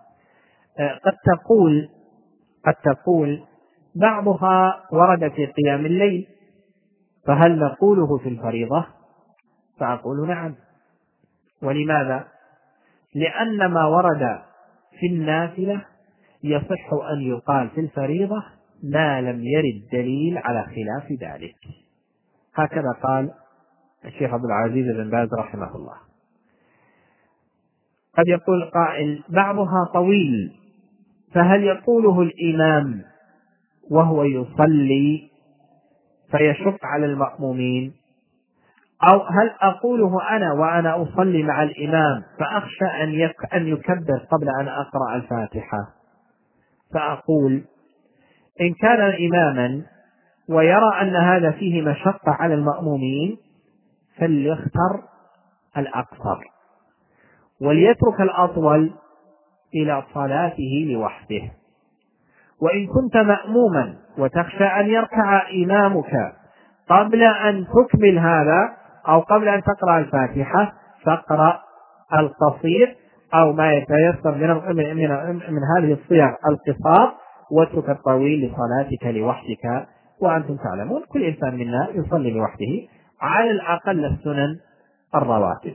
قد تقول بعضها ورد في قيام الليل، فهل نقوله في الفريضة؟ فأقول نعم. ولماذا؟ لأن ما ورد في النافلة يصح أن يقال في الفريضة ما لم يرد دليل على خلاف ذلك. هكذا قال الشيخ عبد العزيز بن باز رحمه الله. قد يقول قائل بعضها طويل، فهل يقوله الإمام وهو يصلي فيشق على المأمومين، أو هل أقوله أنا وأنا أصلي مع الإمام فأخشى أن يكبر قبل أن أقرأ الفاتحة؟ فأقول إن كان إماما ويرى أن هذا فيه مشقة على المأمومين فليختر الأقصر وليترك الأطول إلى صلاته لوحده. وإن كنت مأموما وتخشى أن يركع إمامك قبل أن تكمل هذا أو قبل أن تقرأ الفاتحة فاقرأ القصير أو ما يتيسر من هذه الصيغ القصار، واترك الطويل لصلاتك لوحدك وأنتم تعلمون كل إنسان منا يصلي لوحده على الأقل السنن الرواتب.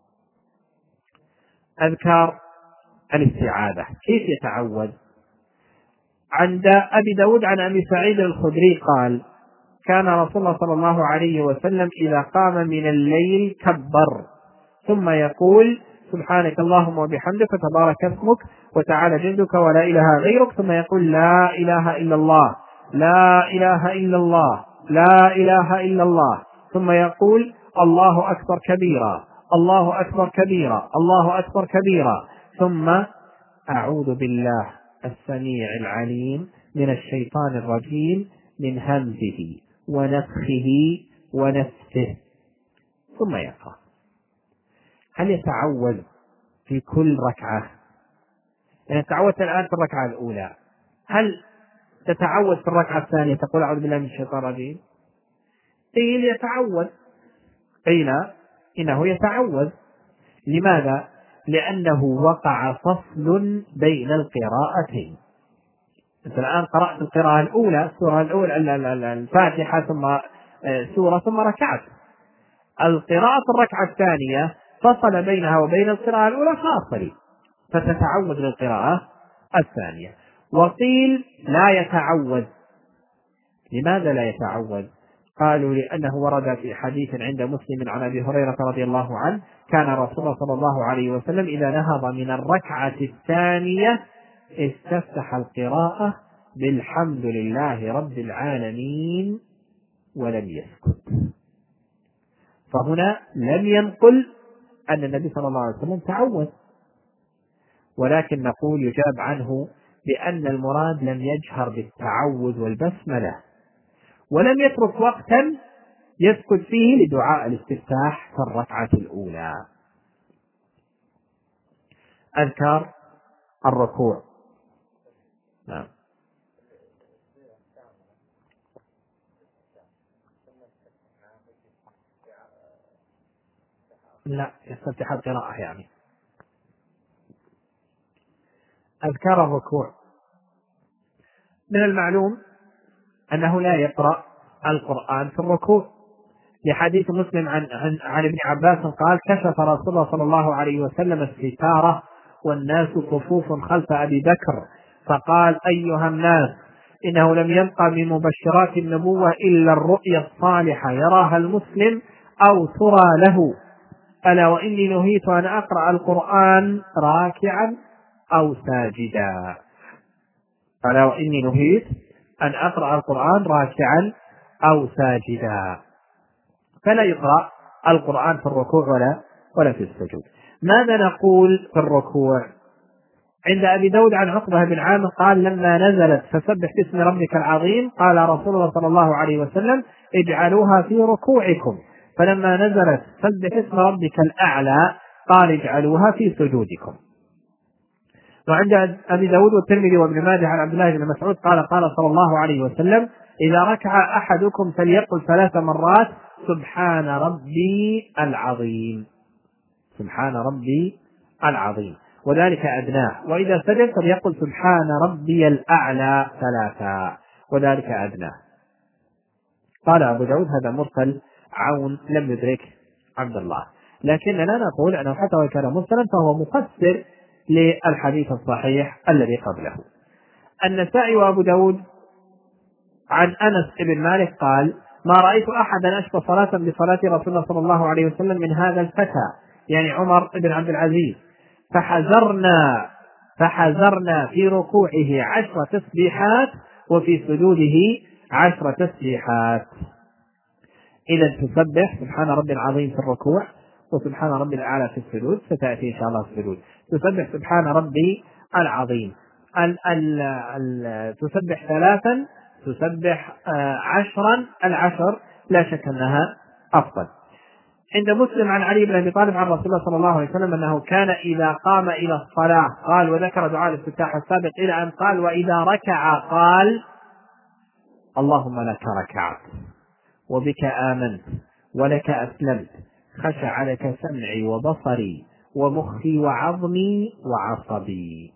أذكار الاستعاذة كيف يتعوذ؟ عند أبي داود عن أبي سعيد الخدري قال: كان رسول الله صلى الله عليه وسلم إذا قام من الليل كبر ثم يقول: سبحانك اللهم وبحمدك وتبارك اسمك وتعالى جدك ولا إله غيرك، ثم يقول: لا إله إلا الله، لا إله إلا الله، لا إله إلا الله، ثم يقول: الله أكبر كبيرا، الله أكبر كبيرا، الله أكبر كبيرا، ثم أعوذ بالله السميع العليم من الشيطان الرجيم من همزه ونفخه ونفسه، ثم يقرأ. هل يتعوذ في كل ركعة؟ يعني تعوذت الآن في الركعة الأولى، هل تتعوذ في الركعة الثانية تقول أعوذ بالله من الشيطان الرجيم؟ قيل يتعوذ، قيل إنه يتعوذ. لماذا؟ لأنه وقع فصل بين القراءتين. أنت الآن قرأت القراءة الأولى، السورة الأولى الفاتحة ثم سورة ثم ركعت. القراءة الركعة الثانية فصل بينها وبين القراءة الأولى فاصل، فتتعوذ للقراءة الثانية. وقيل لا يتعوذ. لماذا لا يتعوذ؟ قالوا لأنه ورد في حديث عند مسلم عن أبي هريرة رضي الله عنه: كان رسول الله صلى الله عليه وسلم إذا نهض من الركعة الثانية استفتح القراءة بالحمد لله رب العالمين ولم يسكت. فهنا لم ينقل أن النبي صلى الله عليه وسلم تعوذ، ولكن نقول يجاب عنه بأن المراد لم يجهر بالتعوذ والبسملة، ولم يترك وقتا يسكت فيه لدعاء الاستفتاح في الركعة الأولى. أذكار الركوع. نعم. لا، يستفتح القراءة يعني. أذكار الركوع: من المعلوم أنه لا يقرأ القرآن في الركوع، لحديث مسلم عن ابن عباس قال: كشف رسول الله صلى الله عليه وسلم الستارة والناس صفوف خلف أبي بكر فقال: أيها الناس، إنه لم يبقى من مبشرات النبوة إلا الرؤيا الصالحة يراها المسلم أو ترى له، ألا وإني نهيت أن أقرأ القرآن راكعا أو ساجدا. ألا وإني نهيت أن أقرأ القرآن راكعا أو ساجدا. فلا يقرأ القرآن في الركوع ولا في السجود. ماذا نقول في الركوع؟ عند أبي داود عن عقبة بن عامر قال: لما نزلت فسبح باسم ربك العظيم قال رسول الله صلى الله عليه وسلم: اجعلوها في ركوعكم، فلما نزلت سبح اسم ربك الأعلى قال: اجعلوها في سجودكم. وعند أبي داود والترمذي وابن ماجه عن عبد الله بن مسعود قال: قال صلى الله عليه وسلم: إذا ركع أحدكم فليقل 3 مرات: سبحان ربي العظيم، سبحان ربي العظيم، وذلك أدناه. وإذا سجد فليقل: سبحان ربي الأعلى 3، وذلك أدناه. قال أبو داود: هذا مرسل عون لم يدرك عبد الله، لكننا نقول أنه حتى وكان مرسلا فهو مفسر للحديث الصحيح الذي قبله. النسائي وأبو داود عن أنس بن مالك قال: ما رأيت أحدا أشبه صلاة بصلاة رسول الله صلى الله عليه وسلم من هذا الفتى، يعني عمر بن عبد العزيز، فحذرنا في ركوعه 10 تسبيحات وفي سجوده 10 تسبيحات. إذا تسبح سبحان ربي العظيم في الركوع، وسبحان ربي الأعلى في السجود، ستأتي إن شاء الله السجود. تسبح سبحان ربي العظيم، تسبح 3، تسبح 10، العشر لا شك أنها أفضل. عند مسلم عن علي بن أبي طالب عن رسول الله صلى الله عليه وسلم أنه كان إذا قام إلى الصلاة قال، وذكر دعاء الافتتاح السابق إلى أن قال: وإذا ركع قال: اللهم لك ركعت وبك آمنت ولك أسلمت، خشع لك سمعي وبصري ومخي وعظمي وعصبي.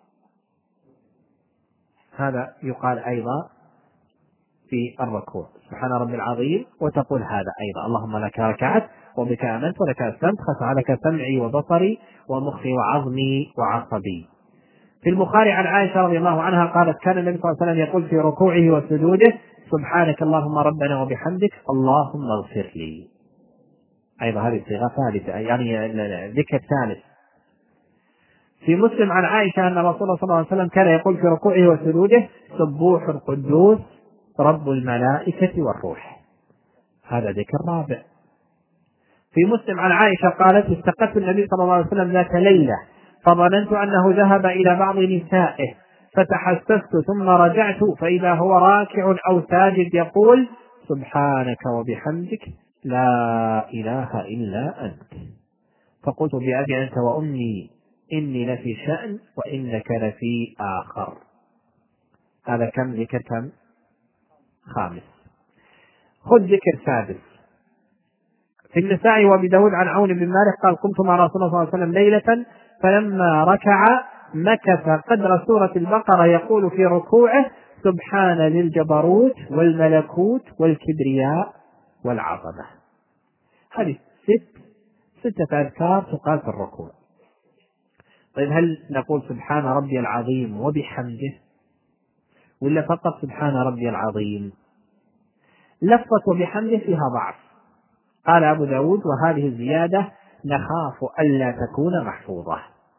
هذا يقال أيضا في الركوع، سبحان ربي العظيم، وتقول هذا أيضا اللهم لك ركعت وبك آمنت ولك أسلمت، خشع لك سمعي وبصري ومخي وعظمي وعصبي. في البخاري عن عائشة رضي الله عنها قالت كان النبي صلى الله عليه وسلم يقول في ركوعه وسجوده سبحانك اللهم ربنا وبحمدك اللهم اغفر لي. أيضا هذه صيغة ثالثة، يعني ذكر ثالث. في مسلم عن عائشة أن رسول الله صلى الله عليه وسلم كان يقول في ركوعه وسجوده سبوح القدوس رب الملائكة والروح. هذا ذكر رابع. في مسلم عن عائشة قالت استقت النبي صلى الله عليه وسلم ذات ليلة فظننت أنه ذهب إلى بعض نسائه فتحسست ثم رجعت فإذا هو راكع أو ساجد يقول سبحانك وبحمدك لا إله إلا أنت. فقلت بأبي أنت وأمي إني لفي شأن وإنك لفي آخر. هذا كم ذكر؟ كم؟ خامس. خذ ذكر سادس. في النسائي وابي داود عن عون بن مالك قال قمت مع رسول الله صلى الله عليه وسلم ليلة فلما ركع مكث قدر سورة البقرة يقول في ركوعه سبحان ذي الجبروت والملكوت والكبرياء والعظمة. هذه ستة أذكار تقال في الركوع. طيب هل نقول سبحان ربي العظيم وبحمده ولا فقط سبحان ربي العظيم؟ لفظة وبحمده فيها ضعف. قال أبو داود وهذه الزيادة نخاف ألا تكون محفوظة،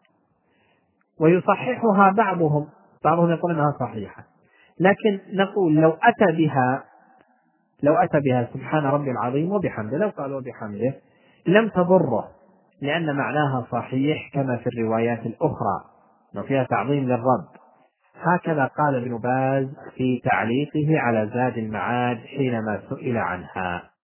ويصححها بعضهم يقول أنها صحيحة، لكن نقول لو أتى بها سبحان ربي العظيم وبحمده، لو قال وبحمده لم تضره لأن معناها صحيح كما في الروايات الأخرى وفيها تعظيم للرب. هكذا قال ابن باز في تعليقه على زاد المعاد حينما سئل عنها.